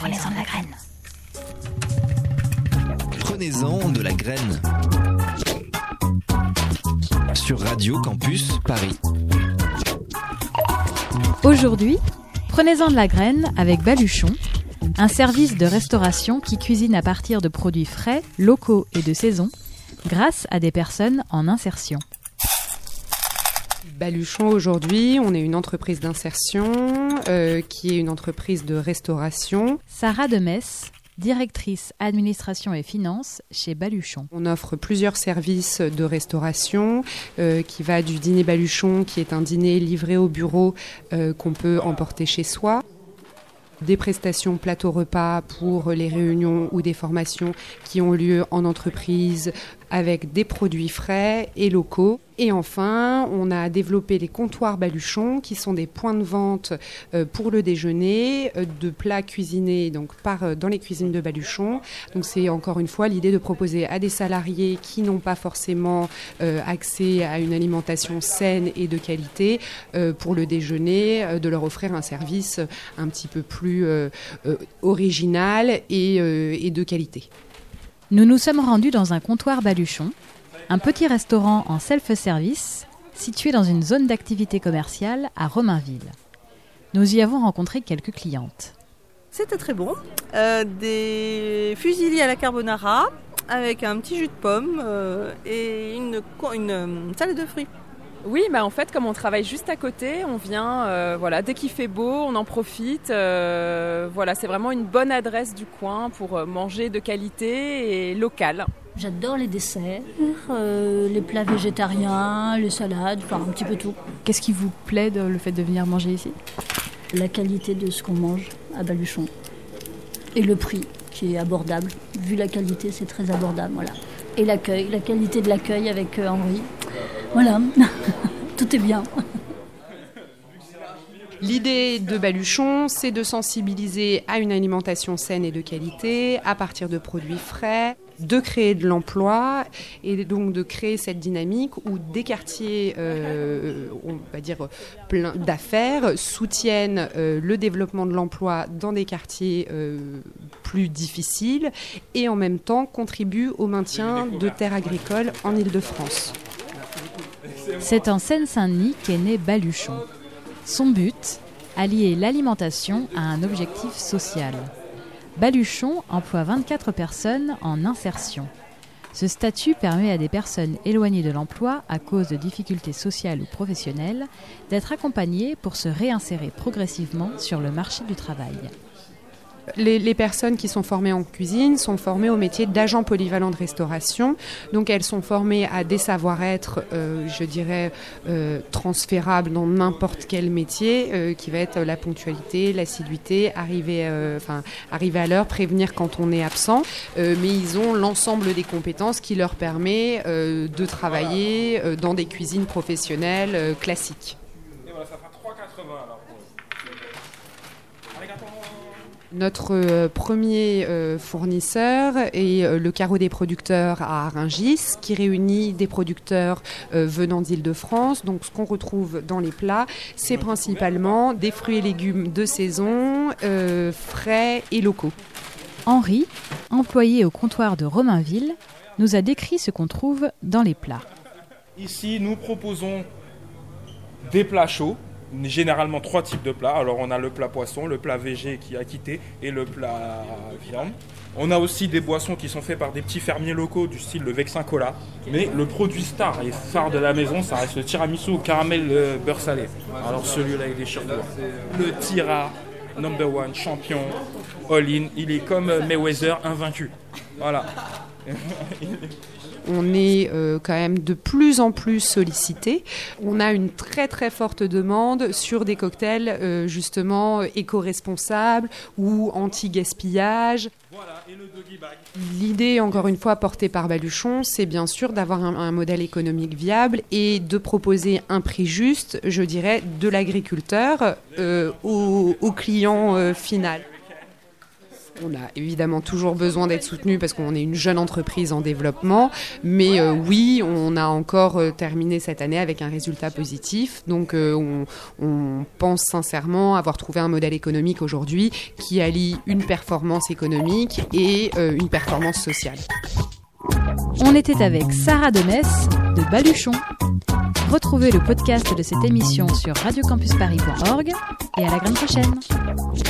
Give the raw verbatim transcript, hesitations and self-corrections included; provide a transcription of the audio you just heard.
Prenez-en de la graine. Prenez-en de la graine. Sur Radio Campus Paris. Aujourd'hui, prenez-en de la graine avec Baluchon, un service de restauration qui cuisine à partir de produits frais, locaux et de saison, grâce à des personnes en insertion. Baluchon, aujourd'hui, on est une entreprise d'insertion euh, qui est une entreprise de restauration. Sarah Demess, directrice administration et finances chez Baluchon. On offre plusieurs services de restauration euh, qui va du dîner Baluchon, qui est un dîner livré au bureau euh, qu'on peut emporter chez soi. Des prestations plateau-repas pour les réunions ou des formations qui ont lieu en entreprise avec des produits frais et locaux. Et enfin, on a développé les comptoirs Baluchon qui sont des points de vente pour le déjeuner de plats cuisinés donc par, dans les cuisines de Baluchon. Donc c'est encore une fois l'idée de proposer à des salariés qui n'ont pas forcément euh, accès à une alimentation saine et de qualité euh, pour le déjeuner, euh, de leur offrir un service un petit peu plus euh, euh, original et, euh, et de qualité. Nous nous sommes rendus dans un comptoir Baluchon, un petit restaurant en self-service situé dans une zone d'activité commerciale à Romainville. Nous y avons rencontré quelques clientes. C'était très bon. Euh, des fusilli à la carbonara avec un petit jus de pomme euh, et une, une, une salade de fruits. Oui, bah en fait, comme on travaille juste à côté, on vient, euh, voilà, dès qu'il fait beau, on en profite. Euh, voilà, c'est vraiment une bonne adresse du coin pour manger de qualité et local. J'adore les desserts, euh, les plats végétariens, les salades, enfin un petit peu tout. Qu'est-ce qui vous plaît de le fait de venir manger ici ? La qualité de ce qu'on mange à Baluchon et le prix qui est abordable. Vu la qualité, c'est très abordable, voilà. Et l'accueil, la qualité de l'accueil avec euh, Henri. Voilà, tout est bien. L'idée de Baluchon, c'est de sensibiliser à une alimentation saine et de qualité, à partir de produits frais, de créer de l'emploi et donc de créer cette dynamique où des quartiers, euh, on va dire, plein d'affaires soutiennent euh, le développement de l'emploi dans des quartiers euh, plus difficiles et en même temps contribuent au maintien de terres agricoles en Île-de-France. C'est en Seine-Saint-Denis qu'est né Baluchon. Son but, allier l'alimentation à un objectif social. Baluchon emploie vingt-quatre personnes en insertion. Ce statut permet à des personnes éloignées de l'emploi à cause de difficultés sociales ou professionnelles d'être accompagnées pour se réinsérer progressivement sur le marché du travail. Les, les personnes qui sont formées en cuisine sont formées au métier d'agent polyvalent de restauration. Donc elles sont formées à des savoir-être, euh, je dirais, euh, transférables dans n'importe quel métier, euh, qui va être la ponctualité, l'assiduité, arriver, euh, enfin, arriver à l'heure, prévenir quand on est absent. Euh, mais ils ont l'ensemble des compétences qui leur permet euh, de travailler euh, dans des cuisines professionnelles euh, classiques. Et voilà, ça fera trois quatre-vingts alors. Notre euh, premier euh, fournisseur est euh, le Carreau des producteurs à Rungis, qui réunit des producteurs euh, venant d'Île-de-France. Donc ce qu'on retrouve dans les plats, c'est principalement des fruits et légumes de saison, euh, frais et locaux. Henri, employé au comptoir de Romainville, nous a décrit ce qu'on trouve dans les plats. Ici, nous proposons des plats chauds. Généralement trois types de plats. Alors on a le plat poisson, le plat végé qui est acquitté et le plat viande. On a aussi des boissons qui sont faites par des petits fermiers locaux du style le Vexin Cola. Mais le produit star et phare de la maison, ça reste le tiramisu au caramel euh, beurre salé. Alors celui-là il déchire tout. Le Tira, number one, champion, all-in, il est comme Mayweather invaincu. Voilà. On est euh, quand même de plus en plus sollicité. On a une très très forte demande sur des cocktails euh, justement éco-responsables ou anti-gaspillage. Voilà, et le doggy bag. L'idée, encore une fois, portée par Baluchon, c'est bien sûr d'avoir un, un modèle économique viable et de proposer un prix juste, je dirais, de l'agriculteur euh, au, au client euh, final. On a évidemment toujours besoin d'être soutenu parce qu'on est une jeune entreprise en développement, mais euh, oui, on a encore euh, terminé cette année avec un résultat positif. Donc euh, on, on pense sincèrement avoir trouvé un modèle économique aujourd'hui qui allie une performance économique et euh, une performance sociale. On était avec Sarah Demesse de Baluchon. Retrouvez le podcast de cette émission sur radio campus paris point org et à la grande prochaine.